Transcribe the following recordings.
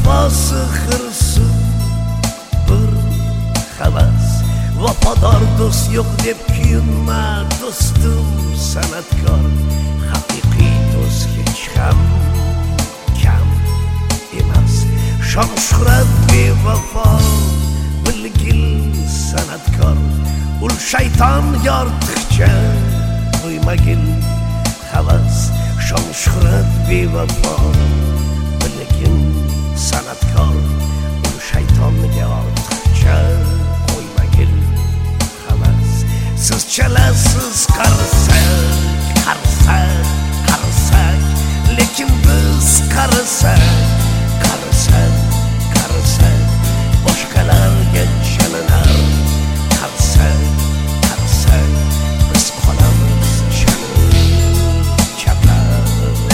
vafası hırsı bir havas. Vafadar dost yok deb kuyunma dostum sanatkor. Haqiqiy dost hech ham kam emas. Shon shuhrat bevafo bilgil sanatkor. Ul shayton yortiqcha qo'ymagil havas. Shon shuhrat bevafo bilgil sanatkor. Ul shaytonga ortiqcha qo'ymagil havas. Siz chalasiz qarasak, qarasak, qarasak, lekin biz qarasak, qarasak, qarasak, boshqalarga chalinar. Qarasak, qarasak, biz qolamiz chalib chaplab.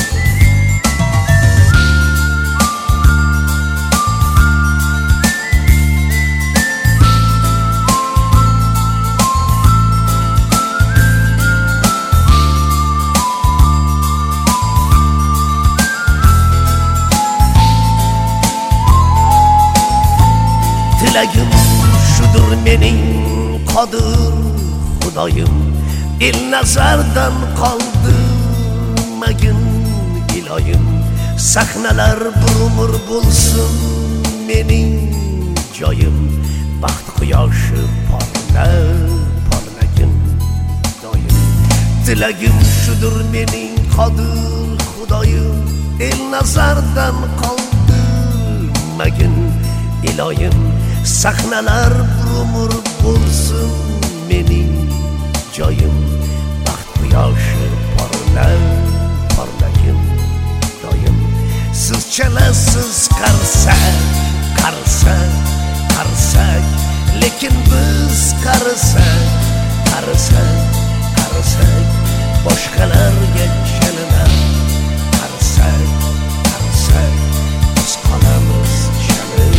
Tilagim shudur mening qodir Xudoyim. El nazardan qoldirmagin iloyim. Sahnalar bir umr bo'lsin mening joyim. Baxt quyoshi porlagin doim. Tilagim shudur mening qodir Xudoyim. El nazardan qoldirmagin iloyim. Sahnalar bir umr bo'lsin mening joyim. Baxt quyoshi porlagin doim. Siz chalasiz qarasak, qarasak, qarasak, lekin biz qarasak, qarasak, qarasak, boshqalarga chalinar. Qarasak, qarasak, biz qolamiz chalib.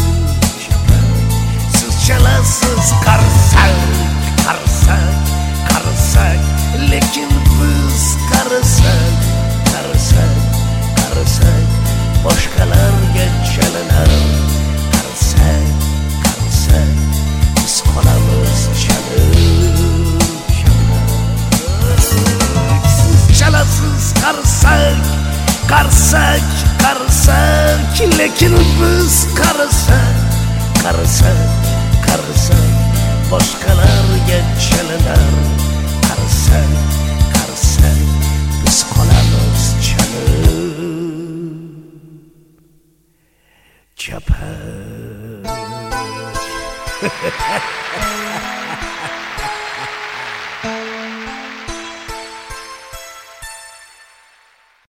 Chalasiz qarasak, qarasak, qarasak, lekin biz qarasak, qarasak, qarasak, boshqalarga chalinar. Qarasak, qarasak, biz qolamiz chalib chaplab. Chalasiz qarasak, qarasak, qarasak, lekin biz qarasak, qarasak, qarasak, boshqalarga chalinar. Qarasak, qarasak, biz qolamiz chalib chapak.